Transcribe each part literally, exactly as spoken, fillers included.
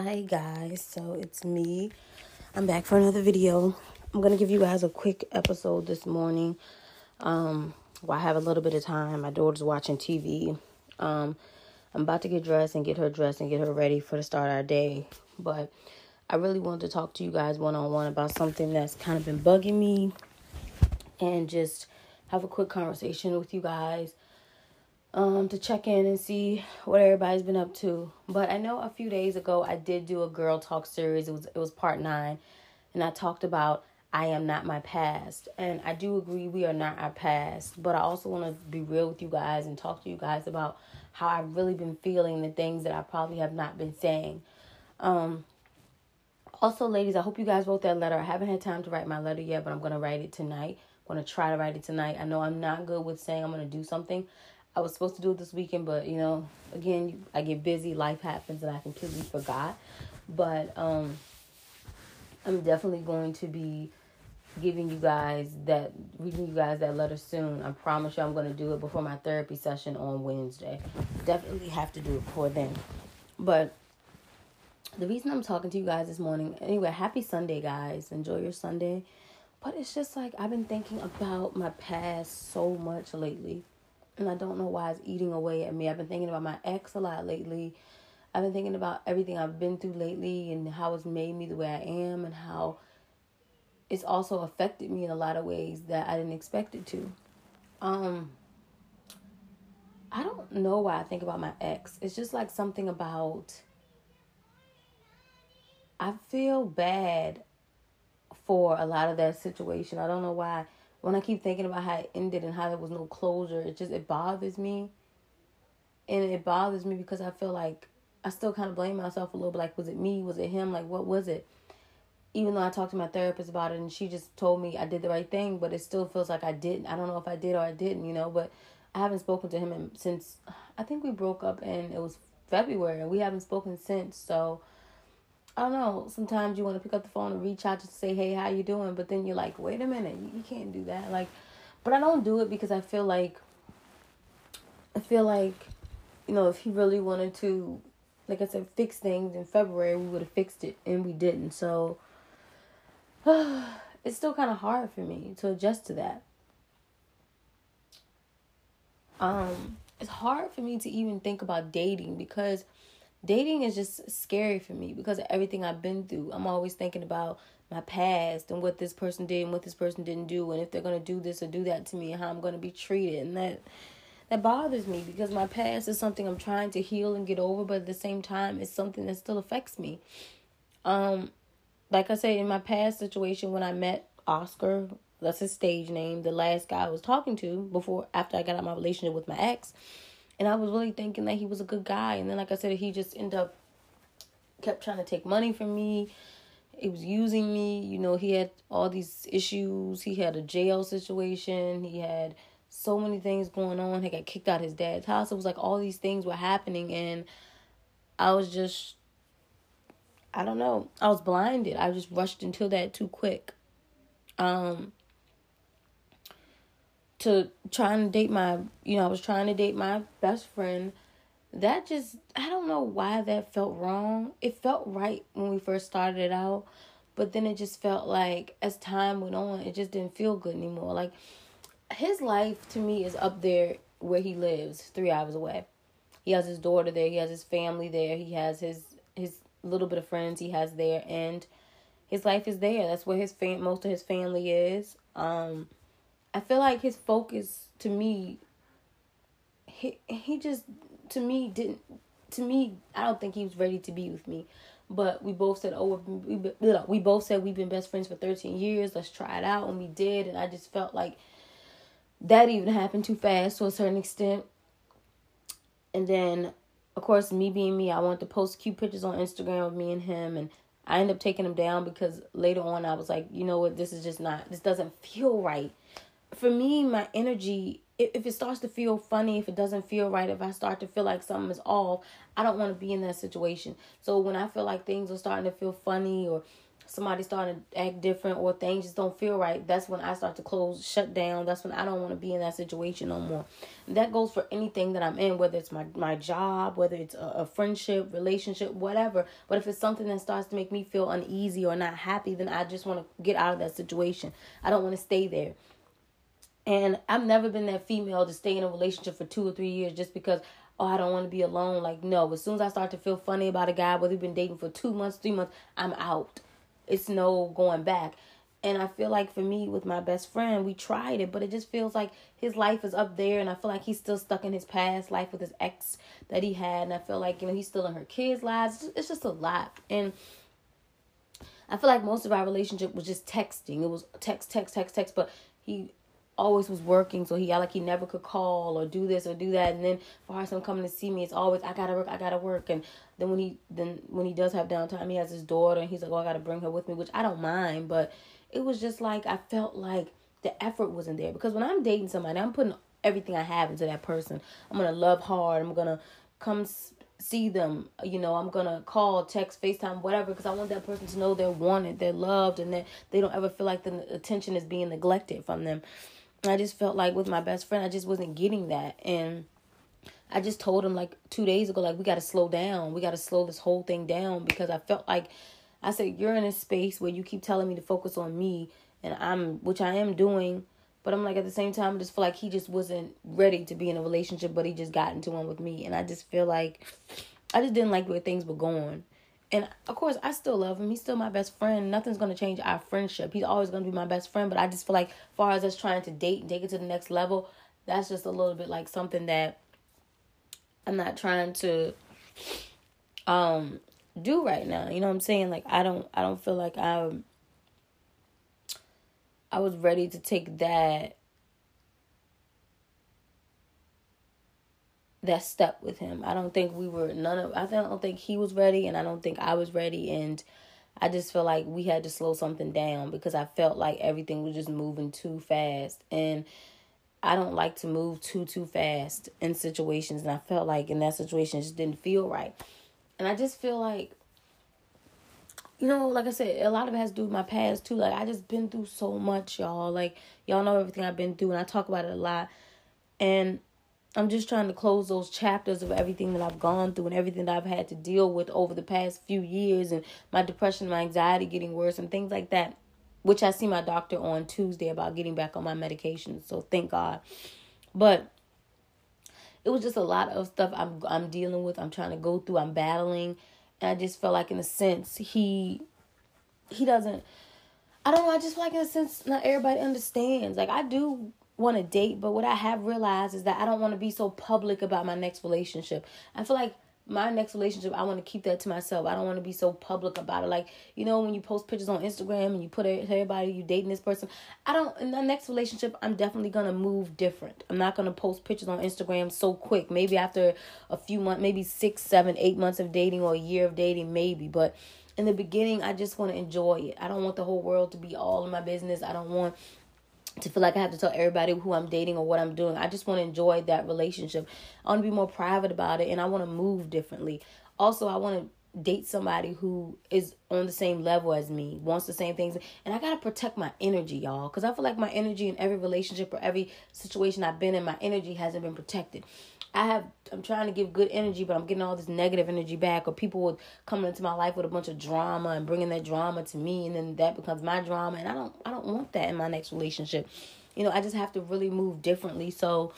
Hi guys, so it's me. I'm back for another video. I'm gonna give you guys a quick episode this morning. Um, while I have a little bit of time. My daughter's watching T V. Um, I'm about to get dressed and get her dressed and get her ready for the start of our day. But I really wanted to talk to you guys one on one about something that's kind of been bugging me, and just have a quick conversation with you guys. Um, to check in and see what everybody's been up to. But I know a few days ago I did do a girl talk series. It was it was part nine, and I talked about I am not my past. And I do agree we are not our past. But I also want to be real with you guys and talk to you guys about how I've really been feeling, the things that I probably have not been saying. Um, also, ladies, I hope you guys wrote that letter. I haven't had time to write my letter yet, but I'm going to write it tonight. I'm going to try to write it tonight. I know I'm not good with saying I'm going to do something. I was supposed to do it this weekend, but, you know, again, I get busy, life happens, and I completely forgot. But um, I'm definitely going to be giving you guys that, reading you guys that letter soon. I promise you I'm going to do it before my therapy session on Wednesday. Definitely have to do it before then. But the reason I'm talking to you guys this morning, anyway, happy Sunday, guys. Enjoy your Sunday. But it's just like I've been thinking about my past so much lately. And I don't know why it's eating away at me. I've been thinking about my ex a lot lately. I've been thinking about everything I've been through lately and how it's made me the way I am, and how it's also affected me in a lot of ways that I didn't expect it to. Um, I don't know why I think about my ex. It's just like something about, I feel bad for a lot of that situation. I don't know why. When I keep thinking about how it ended and how there was no closure, it just, it bothers me. And it bothers me because I feel like I still kind of blame myself a little bit. Like, was it me? Was it him? Like, what was it? Even though I talked to my therapist about it and she just told me I did the right thing, but it still feels like I didn't. I don't know if I did or I didn't, you know, but I haven't spoken to him in, since, I think we broke up and it was February, and we haven't spoken since. So I don't know. Sometimes you want to pick up the phone and reach out just to say, hey, how you doing? But then you're like, wait a minute, you, you can't do that. Like, but I don't do it because I feel like, I feel like, you know, if he really wanted to, like I said, fix things in February, we would have fixed it, and we didn't. So it's still kind of hard for me to adjust to that. Um, it's hard for me to even think about dating, because dating is just scary for me because of everything I've been through. I'm always thinking about my past and what this person did and what this person didn't do, and if they're going to do this or do that to me, and how I'm going to be treated. And that that bothers me because my past is something I'm trying to heal and get over, but at the same time, it's something that still affects me. Um, like I said, in my past situation, when I met Oscar, that's his stage name, the last guy I was talking to before, after I got out of my relationship with my ex, and I was really thinking that he was a good guy. And then, like I said, he just ended up, kept trying to take money from me. He was using me. You know, he had all these issues. He had a jail situation. He had so many things going on. He got kicked out of his dad's house. It was like all these things were happening. And I was just, I don't know. I was blinded. I just rushed into that too quick. Um... to trying to date my, you know, I was trying to date my best friend. That just, I don't know why that felt wrong. It felt right when we first started it out, but then it just felt like as time went on, it just didn't feel good anymore. Like, his life to me is up there where he lives, three hours away. He has his daughter there. He has his family there. He has his, his little bit of friends he has there, and his life is there. That's where his fam- most of his family is. Um... I feel like his focus, to me, he he just, to me, didn't, to me, I don't think he was ready to be with me. But we both said, oh, we, we both said we've been best friends for thirteen years. Let's try it out. And we did. And I just felt like that even happened too fast to a certain extent. And then, of course, me being me, I wanted to post cute pictures on Instagram of me and him. And I ended up taking them down because later on I was like, you know what, this is just not, this doesn't feel right. For me, my energy, if it starts to feel funny, if it doesn't feel right, if I start to feel like something is off, I don't want to be in that situation. So when I feel like things are starting to feel funny, or somebody starting to act different or things just don't feel right, that's when I start to close, shut down. That's when I don't want to be in that situation no more. And that goes for anything that I'm in, whether it's my, my job, whether it's a, a friendship, relationship, whatever. But if it's something that starts to make me feel uneasy or not happy, then I just want to get out of that situation. I don't want to stay there. And I've never been that female to stay in a relationship for two or three years just because, oh, I don't want to be alone. Like, no, as soon as I start to feel funny about a guy, whether we've been dating for two months, three months, I'm out. It's no going back. And I feel like for me, with my best friend, we tried it, but it just feels like his life is up there. And I feel like he's still stuck in his past life with his ex that he had. And I feel like, you know, he's still in her kids' lives. It's just, it's just a lot. And I feel like most of our relationship was just texting. It was text, text, text, text. But he always was working, so he like he never could call or do this or do that. And then as far as him coming to see me, it's always I gotta work, I gotta work. And then when he then when he does have downtime, he has his daughter, and he's like, oh, I gotta bring her with me, which I don't mind. But it was just like I felt like the effort wasn't there, because when I'm dating somebody, I'm putting everything I have into that person. I'm gonna love hard. I'm gonna come see them. You know, I'm gonna call, text, FaceTime, whatever, because I want that person to know they're wanted, they're loved, and that they don't ever feel like the attention is being neglected from them. I just felt like with my best friend, I just wasn't getting that. And I just told him like two days ago, like, we got to slow down. We got to slow this whole thing down, because I felt like, I said, you're in a space where you keep telling me to focus on me, and I'm, which I am doing. But I'm like, at the same time, I just feel like he just wasn't ready to be in a relationship, but he just got into one with me. And I just feel like, I just didn't like where things were going. And, of course, I still love him. He's still my best friend. Nothing's going to change our friendship. He's always going to be my best friend. But I just feel like, as far as us trying to date and take it to the next level, that's just a little bit like something that I'm not trying to um do right now. You know what I'm saying? Like, I don't, I don't feel like I'm, I was ready to take that that step with him. I don't think we were none of I don't think he was ready, and I don't think I was ready, and I just feel like we had to slow something down, because I felt like everything was just moving too fast, and I don't like to move too too fast in situations, and I felt like in that situation it just didn't feel right. And I just feel like, you know, like I said, a lot of it has to do with my past too. Like, I just been through so much, y'all. Like, y'all know everything I've been through, and I talk about it a lot. And I'm just trying to close those chapters of everything that I've gone through and everything that I've had to deal with over the past few years, and my depression, my anxiety getting worse and things like that, which I see my doctor on Tuesday about getting back on my medication. So thank God. But it was just a lot of stuff I'm I'm dealing with. I'm trying to go through. I'm battling. And I just felt like, in a sense, he he doesn't, I don't know, I just feel like, in a sense, not everybody understands. Like, I do want to date, but what I have realized is that I don't want to be so public about my next relationship. I feel like my next relationship, I want to keep that to myself. I don't want to be so public about it. Like, you know, when you post pictures on Instagram and you put it, everybody, you dating this person. I don't, in the next relationship, I'm definitely going to move different. I'm not going to post pictures on Instagram so quick. Maybe after a few months, maybe six, seven, eight months of dating, or a year of dating, maybe. But in the beginning, I just want to enjoy it. I don't want the whole world to be all in my business. I don't want to feel like I have to tell everybody who I'm dating or what I'm doing. I just want to enjoy that relationship. I want to be more private about it, and I want to move differently. Also, I want to date somebody who is on the same level as me, wants the same things. And I got to protect my energy, y'all, because I feel like my energy in every relationship or every situation I've been in, my energy hasn't been protected. I have, I'm trying to give good energy, but I'm getting all this negative energy back, or people would come into my life with a bunch of drama and bringing that drama to me, and then that becomes my drama, and I don't, I don't want that in my next relationship. You know, I just have to really move differently. So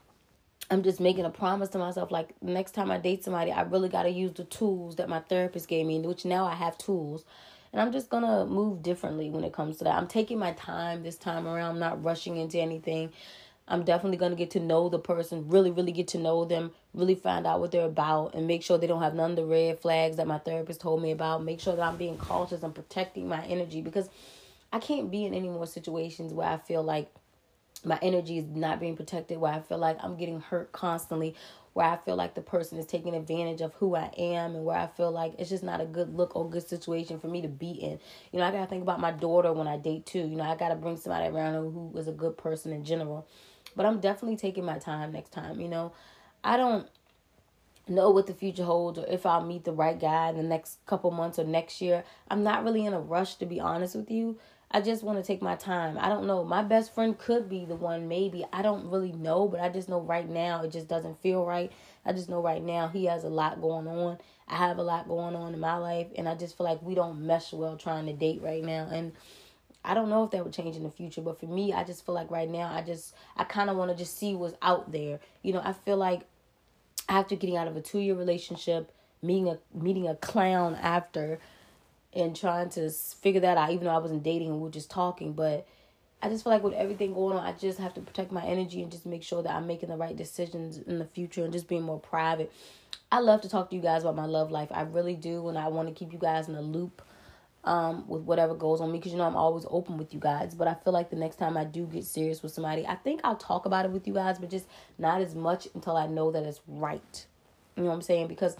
I'm just making a promise to myself, like, next time I date somebody, I really got to use the tools that my therapist gave me, which now I have tools. And I'm just going to move differently when it comes to that. I'm taking my time this time around. I'm not rushing into anything. I'm definitely going to get to know the person, really, really get to know them, really find out what they're about, and make sure they don't have none of the red flags that my therapist told me about. Make sure that I'm being cautious and protecting my energy, because I can't be in any more situations where I feel like my energy is not being protected, where I feel like I'm getting hurt constantly, where I feel like the person is taking advantage of who I am, and where I feel like it's just not a good look or good situation for me to be in. You know, I got to think about my daughter when I date too. You know, I got to bring somebody around who is a good person in general. But I'm definitely taking my time next time, you know. I don't know what the future holds or if I'll meet the right guy in the next couple months or next year. I'm not really in a rush, to be honest with you. I just want to take my time. I don't know. My best friend could be the one, maybe. I don't really know, but I just know right now it just doesn't feel right. I just know right now he has a lot going on. I have a lot going on in my life, and I just feel like we don't mesh well trying to date right now. And I don't know if that would change in the future, but for me, I just feel like right now, I just, I kind of want to just see what's out there. You know, I feel like after getting out of a two-year relationship, meeting a meeting a clown after, and trying to figure that out, even though I wasn't dating and we were just talking. But I just feel like with everything going on, I just have to protect my energy and just make sure that I'm making the right decisions in the future and just being more private. I love to talk to you guys about my love life. I really do, and I want to keep you guys in the loop um, with whatever goes on me, because, you know, I'm always open with you guys. But I feel like the next time I do get serious with somebody, I think I'll talk about it with you guys, but just not as much until I know that it's right. You know what I'm saying? Because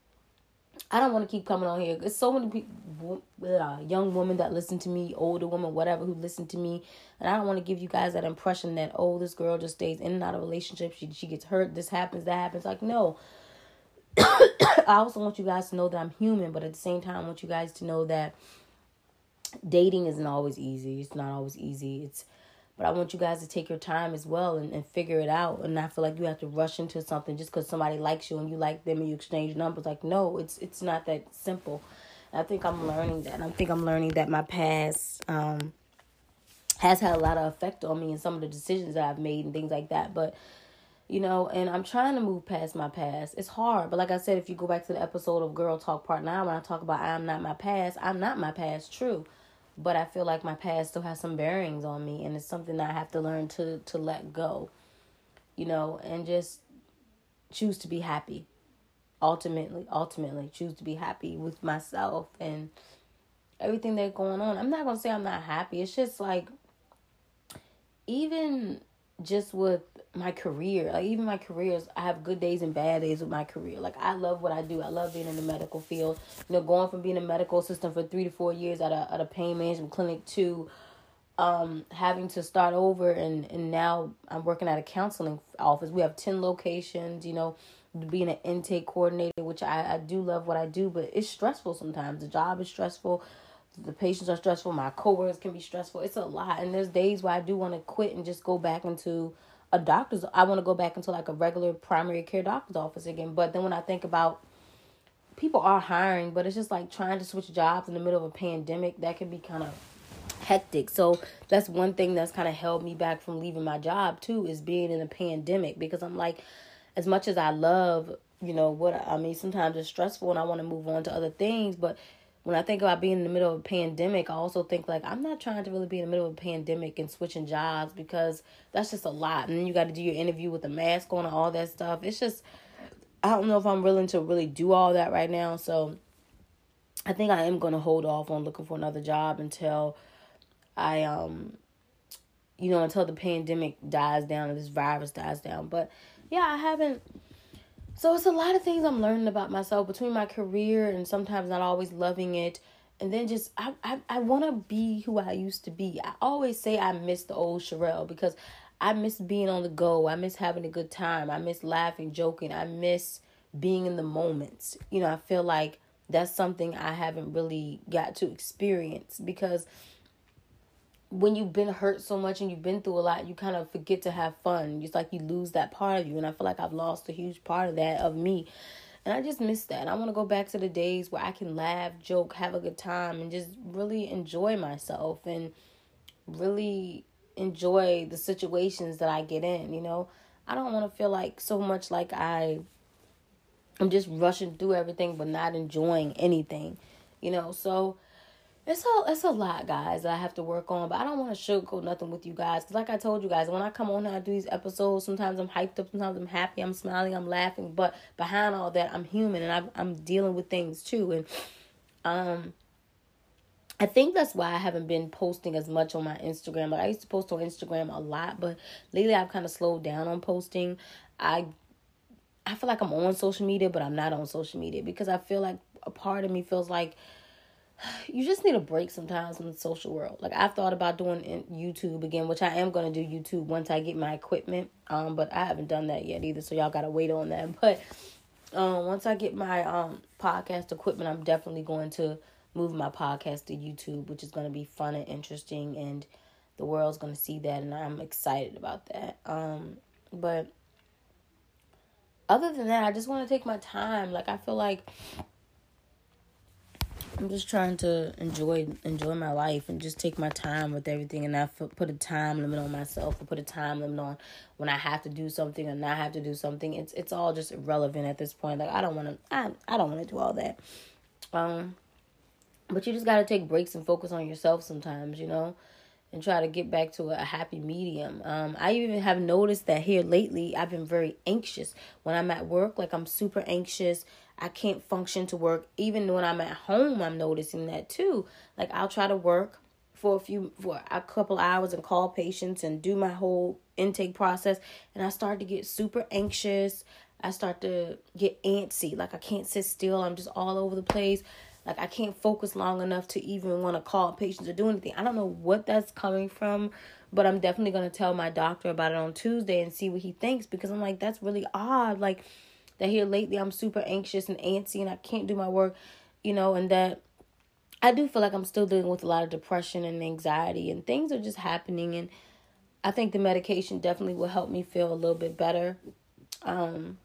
I don't want to keep coming on here. There's so many people, uh, young women that listen to me, older women, whatever, who listen to me. And I don't want to give you guys that impression that, oh, this girl just stays in and out of relationships. She, she gets hurt. This happens, that happens. Like, no. I also want you guys to know that I'm human. But at the same time, I want you guys to know that dating isn't always easy. It's not always easy. It's But I want you guys to take your time as well and, and figure it out, and not feel like you have to rush into something just because somebody likes you and you like them and you exchange numbers. Like, no, it's it's not that simple. And I think I'm learning that. And I think I'm learning that my past um, has had a lot of effect on me and some of the decisions that I've made and things like that. But, you know, and I'm trying to move past my past. It's hard. But like I said, if you go back to the episode of Girl Talk Part nine, when I talk about I'm not my past, I'm not my past, true. But I feel like my past still has some bearings on me, and it's something that I have to learn to, to let go, you know, and just choose to be happy. Ultimately, ultimately, choose to be happy with myself and everything that's going on. I'm not going to say I'm not happy. It's just like, even just with my career, like even my careers, I have good days and bad days with my career. Like, I love what I do. I love being in the medical field. You know, going from being a medical assistant for three to four years at a at a pain management clinic to um having to start over, and, and now I'm working at a counseling office. We have ten locations, you know, being an intake coordinator, which I, I do love what I do, but it's stressful sometimes. The job is stressful. The patients are stressful. My coworkers can be stressful. It's a lot. And there's days where I do want to quit and just go back into a doctor's. I want to go back into like a regular primary care doctor's office again. But then when I think about, people are hiring, but it's just like trying to switch jobs in the middle of a pandemic, that can be kind of hectic. So that's one thing that's kind of held me back from leaving my job too, is being in a pandemic, because I'm like, as much as I love, you know, what I mean, sometimes it's stressful and I want to move on to other things, but when I think about being in the middle of a pandemic, I also think like, I'm not trying to really be in the middle of a pandemic and switching jobs, because that's just a lot. And then you got to do your interview with the mask on and all that stuff. It's just, I don't know if I'm willing to really do all that right now. So I think I am going to hold off on looking for another job until I, um, you know, until the pandemic dies down and this virus dies down. But yeah, I haven't. So it's a lot of things I'm learning about myself between my career and sometimes not always loving it. And then just, I I, I want to be who I used to be. I always say I miss the old Sherelle, because I miss being on the go. I miss having a good time. I miss laughing, joking. I miss being in the moments. You know, I feel like that's something I haven't really got to experience, because when you've been hurt so much and you've been through a lot, you kind of forget to have fun. It's like you lose that part of you. And I feel like I've lost a huge part of that of me. And I just miss that. I want to go back to the days where I can laugh, joke, have a good time, and just really enjoy myself and really enjoy the situations that I get in, you know. I don't want to feel like so much like I, I'm just rushing through everything but not enjoying anything, you know. So It's a, it's a lot, guys, that I have to work on, but I don't want to sugarcoat nothing with you guys, because like I told you guys, when I come on here, I do these episodes, sometimes I'm hyped up, sometimes I'm happy, I'm smiling, I'm laughing, but behind all that, I'm human, and I'm, I'm dealing with things too, and um, I think that's why I haven't been posting as much on my Instagram. Like, I used to post on Instagram a lot, but lately I've kind of slowed down on posting. I, I feel like I'm on social media, but I'm not on social media, because I feel like a part of me feels like you just need a break sometimes from the social world. Like, I've thought about doing YouTube again, which I am going to do YouTube once I get my equipment. Um, but I haven't done that yet either, so y'all got to wait on that. But Um, once I get my um podcast equipment, I'm definitely going to move my podcast to YouTube, which is going to be fun and interesting, and the world's going to see that, and I'm excited about that. Um, but other than that, I just want to take my time. Like, I feel like I'm just trying to enjoy enjoy my life and just take my time with everything, and not put a time limit on myself or put a time limit on when I have to do something or not have to do something. It's it's all just irrelevant at this point. Like, I don't want to I, I don't want to do all that. Um, but you just got to take breaks and focus on yourself sometimes, you know, and try to get back to a happy medium. Um, I even have noticed that here lately, I've been very anxious when I'm at work. Like, I'm super anxious. I can't function to work. Even when I'm at home, I'm noticing that too. Like, I'll try to work for a few, for a couple hours and call patients and do my whole intake process. And I start to get super anxious. I start to get antsy. Like, I can't sit still. I'm just all over the place. Like, I can't focus long enough to even want to call patients or do anything. I don't know what that's coming from, but I'm definitely going to tell my doctor about it on Tuesday and see what he thinks, because I'm like, that's really odd. Like, that here lately I'm super anxious and antsy and I can't do my work, you know, and that I do feel like I'm still dealing with a lot of depression and anxiety, and things are just happening. And I think the medication definitely will help me feel a little bit better. Um,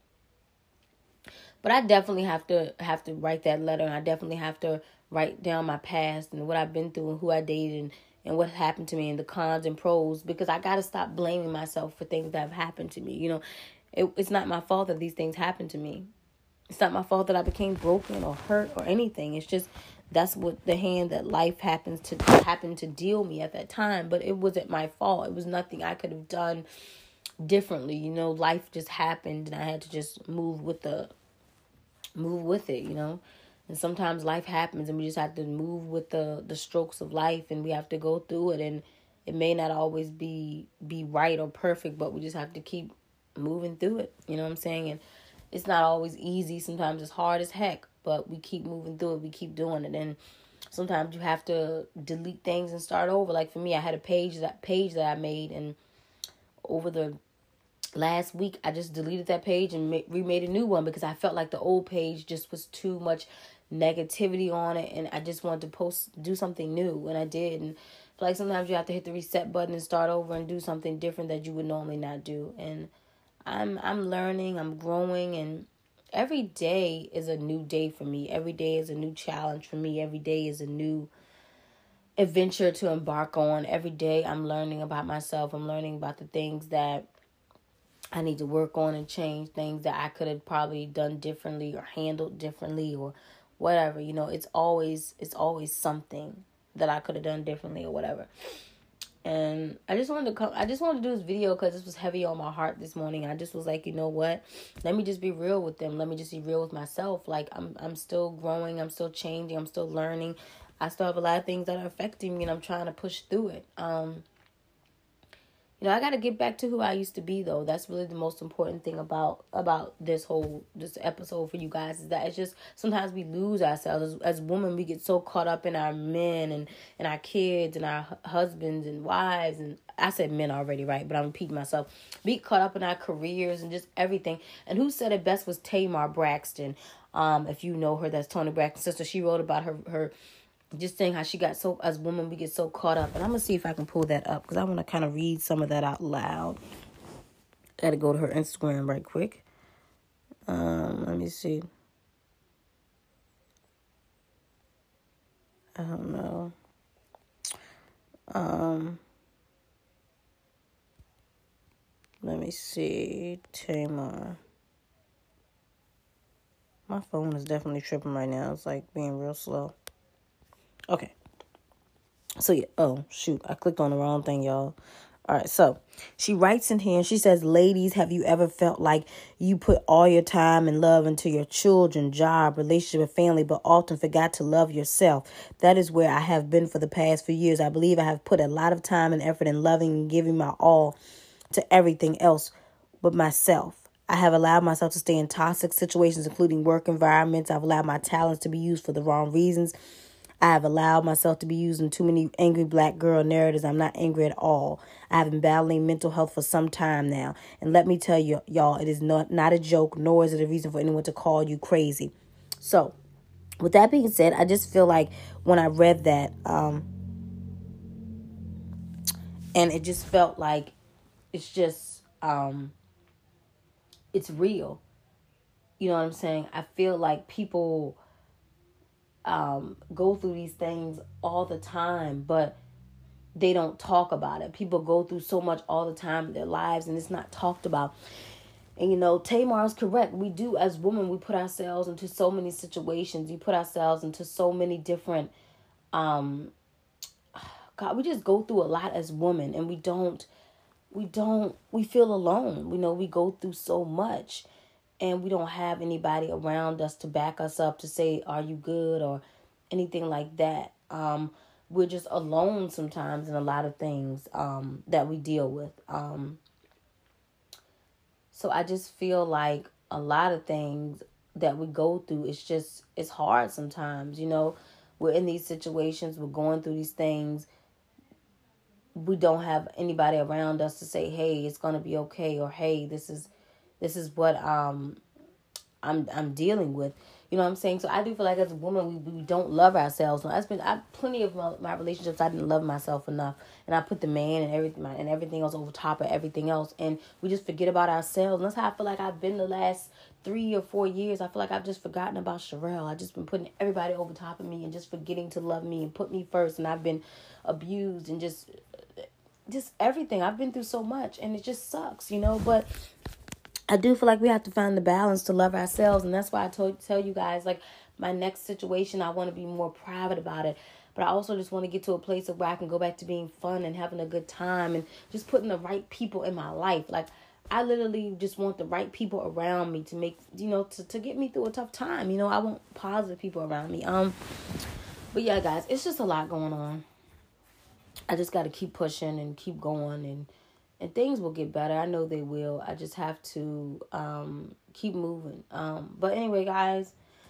But I definitely have to have to write that letter, and I definitely have to write down my past and what I've been through and who I dated and, and what happened to me and the cons and pros, because I got to stop blaming myself for things that have happened to me. You know, it, it's not my fault that these things happened to me. It's not my fault that I became broken or hurt or anything. It's just that's what the hand that life happens to happen to deal me at that time. But it wasn't my fault. It was nothing I could have done differently. You know, life just happened, and I had to just move with the move with it, you know. And sometimes life happens, and we just have to move with the the strokes of life, and we have to go through it. And it may not always be be right or perfect, but we just have to keep moving through it. You know what I'm saying? And it's not always easy. Sometimes it's hard as heck, but we keep moving through it. We keep doing it. And sometimes you have to delete things and start over. Like for me, I had a page that page that I made, and over the last week, I just deleted that page and ma- remade a new one, because I felt like the old page just was too much negativity on it, and I just wanted to post, do something new, and I did. And I feel like sometimes you have to hit the reset button and start over and do something different that you would normally not do. And I'm I'm learning, I'm growing, and every day is a new day for me. Every day is a new challenge for me. Every day is a new adventure to embark on. Every day I'm learning about myself. I'm learning about the things that I need to work on and change, things that I could have probably done differently or handled differently or whatever. You know, it's always it's always something that I could have done differently or whatever. And I just wanted to come, I just wanted to do this video because this was heavy on my heart this morning. I just was like, you know what? Let me just be real with them. Let me just be real with myself. Like, I'm I'm still growing. I'm still changing. I'm still learning. I still have a lot of things that are affecting me, and I'm trying to push through it. Um, You know, I got to get back to who I used to be, though. That's really the most important thing about about this whole this episode for you guys, is that it's just sometimes we lose ourselves. As, as women, we get so caught up in our men and, and our kids and our husbands and wives. And I said men already, right? But I'm repeating myself. We get caught up in our careers and just everything. And who said it best was Tamar Braxton. Um, if you know her, that's Toni Braxton's sister. She wrote about her her... just saying how she got so, as women, we get so caught up. And I'm going to see if I can pull that up, because I want to kind of read some of that out loud. Got to go to her Instagram right quick. Um, let me see. I don't know. Um, let me see. Tamar. My phone is definitely tripping right now. It's like being real slow. Okay. So, yeah. Oh, shoot. I clicked on the wrong thing, y'all. All right. So, she writes in here and she says, ladies, have you ever felt like you put all your time and love into your children, job, relationship, and family, but often forgot to love yourself? That is where I have been for the past few years. I believe I have put a lot of time and effort in loving and giving my all to everything else but myself. I have allowed myself to stay in toxic situations, including work environments. I've allowed my talents to be used for the wrong reasons. I have allowed myself to be using too many angry black girl narratives. I'm not angry at all. I have been battling mental health for some time now. And let me tell you, y'all, it is not, not a joke, nor is it a reason for anyone to call you crazy. So, with that being said, I just feel like when I read that, um, and it just felt like it's just, um, it's real. You know what I'm saying? I feel like people um, go through these things all the time, but they don't talk about it. People go through so much all the time in their lives, and it's not talked about. And, you know, Tamar is correct. We do, as women, we put ourselves into so many situations. We put ourselves into so many different, um, God, we just go through a lot as women, and we don't, we don't, we feel alone. We know we go through so much, and we don't have anybody around us to back us up, to say, are you good, or anything like that. Um, we're just alone sometimes in a lot of things um, that we deal with. Um, so I just feel like a lot of things that we go through, it's just, it's hard sometimes, you know. We're in these situations, we're going through these things. We don't have anybody around us to say, hey, it's going to be okay, or hey, this is this is what um I'm I'm dealing with. You know what I'm saying? So I do feel like as a woman, we, we don't love ourselves. I've been I plenty of my, my relationships, I didn't love myself enough, and I put the man and everything and everything else over top of everything else, and we just forget about ourselves. And that's how I feel like I've been the last three or four years. I feel like I've just forgotten about Sherelle. I've just been putting everybody over top of me and just forgetting to love me and put me first. And I've been abused and just just everything. I've been through so much, and it just sucks, you know. But I do feel like we have to find the balance to love ourselves. And that's why I told tell you guys, like, my next situation, I want to be more private about it. But I also just want to get to a place of where I can go back to being fun and having a good time and just putting the right people in my life. Like, I literally just want the right people around me to make, you know, to, to get me through a tough time. You know, I want positive people around me. Um, But yeah, guys, it's just a lot going on. I just got to keep pushing and keep going, and and things will get better. I know they will. I just have to um, keep moving. Um, but anyway, guys,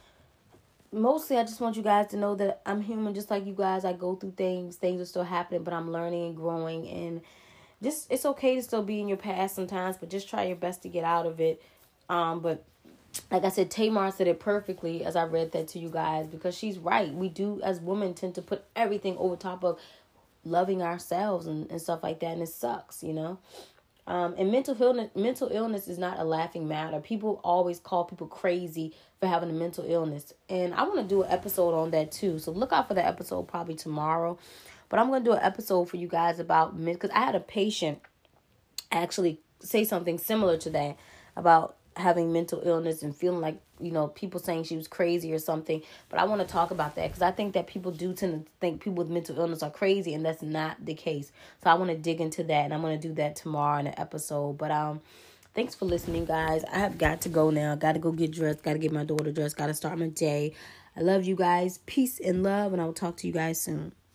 mostly I just want you guys to know that I'm human just like you guys. I go through things. Things are still happening, but I'm learning and growing. And just, it's okay to still be in your past sometimes, but just try your best to get out of it. Um, but like I said, Tamar said it perfectly as I read that to you guys, because she's right. We do, as women, tend to put everything over top of loving ourselves and, and stuff like that, and it sucks, you know. Um, and mental illness, mental illness is not a laughing matter. People always call people crazy for having a mental illness, and I want to do an episode on that too. So look out for the episode probably tomorrow. But I'm going to do an episode for you guys about, because I had a patient actually say something similar to that about having mental illness and feeling like, you know, people saying she was crazy or something. But I want to talk about that because I think that people do tend to think people with mental illness are crazy, and that's not the case. So I want to dig into that, and I'm going to do that tomorrow in an episode. But um, thanks for listening, guys. I have got to go now. Got to go get dressed. Got to get my daughter dressed. Got to start my day. I love you guys. Peace and love, and I will talk to you guys soon.